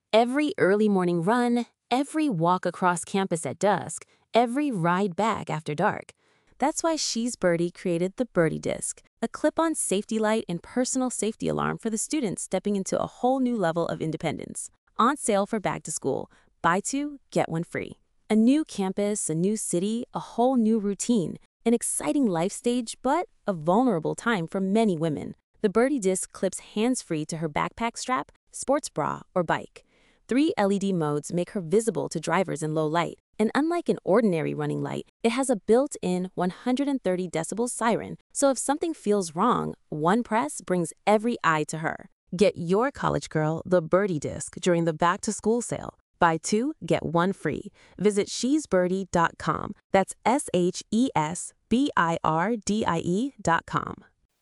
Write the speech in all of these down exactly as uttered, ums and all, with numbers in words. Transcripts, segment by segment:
Every early morning run, every walk across campus at dusk, every ride back after dark. That's why She's Birdie created the Birdie Disc, a clip-on safety light and personal safety alarm for the students stepping into a whole new level of independence. On sale for back to school. Buy two, get one free. A new campus, a new city, a whole new routine. An exciting life stage, but a vulnerable time for many women. The Birdie Disc clips hands-free to her backpack strap, sports bra, or bike. Three L E D modes make her visible to drivers in low light, and unlike an ordinary running light, it has a built-in one hundred thirty decibel siren, so if something feels wrong, one press brings every eye to her. Get your college girl the Birdie Disc during the back-to-school sale. Buy two, get one free. Visit she's birdie dot com. That's S H E S B I R D I E dot com.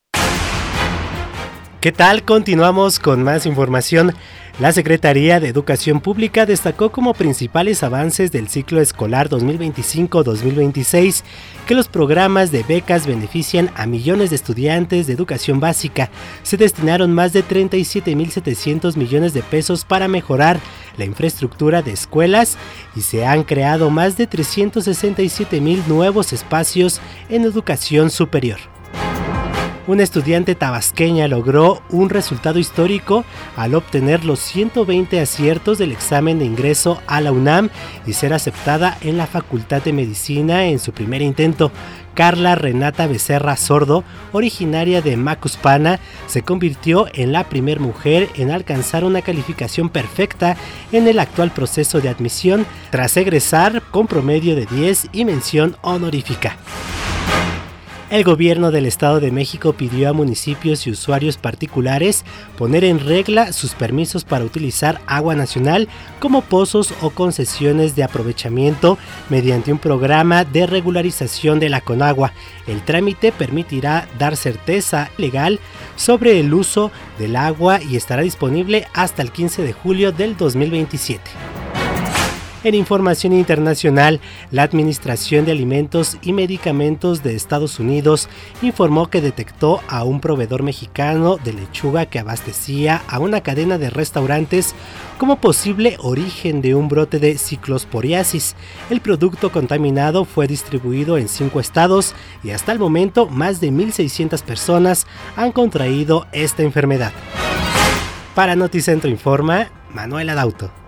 ¿Qué tal? Continuamos con más información. La Secretaría de Educación Pública destacó como principales avances del ciclo escolar dos mil veinticinco dos mil veintiséis que los programas de becas benefician a millones de estudiantes de educación básica. Se destinaron más de treinta y siete mil setecientos millones de pesos para mejorar la infraestructura de escuelas y se han creado más de trescientos sesenta y siete mil nuevos espacios en educación superior. Una estudiante tabasqueña logró un resultado histórico al obtener los ciento veinte aciertos del examen de ingreso a la UNAM y ser aceptada en la Facultad de Medicina en su primer intento. Carla Renata Becerra Sordo, originaria de Macuspana, se convirtió en la primera mujer en alcanzar una calificación perfecta en el actual proceso de admisión, tras egresar con promedio de diez y mención honorífica. El gobierno del Estado de México pidió a municipios y usuarios particulares poner en regla sus permisos para utilizar agua nacional como pozos o concesiones de aprovechamiento mediante un programa de regularización de la Conagua. El trámite permitirá dar certeza legal sobre el uso del agua y estará disponible hasta el quince de julio del dos mil veintisiete. En información internacional, la Administración de Alimentos y Medicamentos de Estados Unidos informó que detectó a un proveedor mexicano de lechuga que abastecía a una cadena de restaurantes como posible origen de un brote de ciclosporiasis. El producto contaminado fue distribuido en cinco estados y hasta el momento más de mil seiscientas personas han contraído esta enfermedad. Para Noticentro Informa, Manuel Adauto.